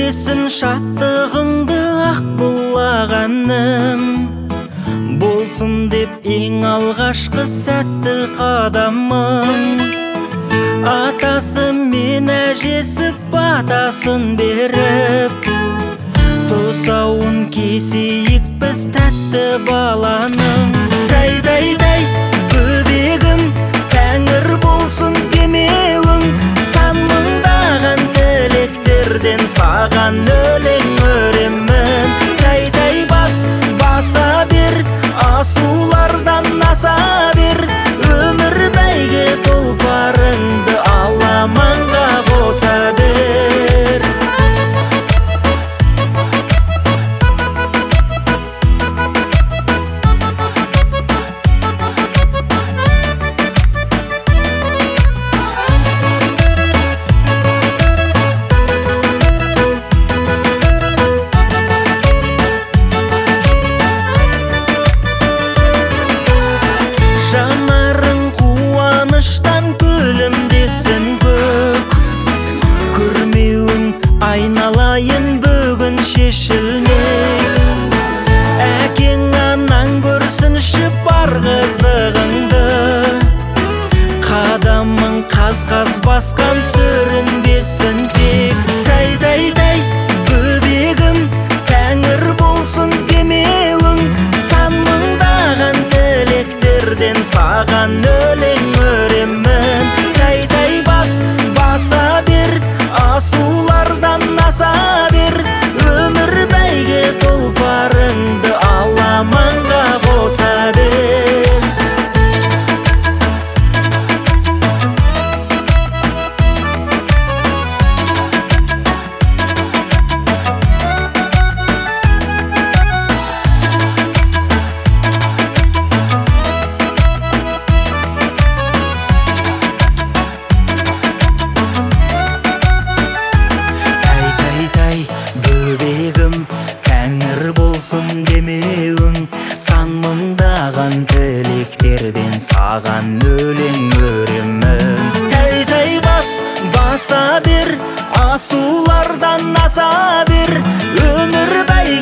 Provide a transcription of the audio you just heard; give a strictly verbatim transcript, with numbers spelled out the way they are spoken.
күлімдесін шаттығыңды ақ бұлағаным болсын деп ең алғашқы сәтті қадамың. Атасы мен әжесі батасын беріп, тұсауын кесейік біз тәтті баланың. Дай-дай-дай бөбегім, тәңір болсын демеуің, сан мыңдаған тілектерден саған өлең өремін. Дай-дай бас, баса бер, асулардан аса бер, өмір бәйге тұлпарыңды аламанға қоса бер. Жанарың қуаныштан күлімдесін көк, көрмеуің айналайын бүгін шешілмек. Әкең анаң көрсінші бар қызығыңды, қадамың қаз-қаз басқан сүрінбесін тек. Дай-дай-дай бөбегім, тәңір болсын демеуің, сан мыңдаған тілектерден саған өлең өремін. Дай-дай бас, баса бер, асулардан аса бер, өмір бәйге тұлпарыңды аламанға қоса бер. Бөбегім, тәңір болсын демеуің, сан мыңдаған тілектерден саған өлең өремін. Тай-тай бас, баса бер, асулардан аса бер, өмір бәйге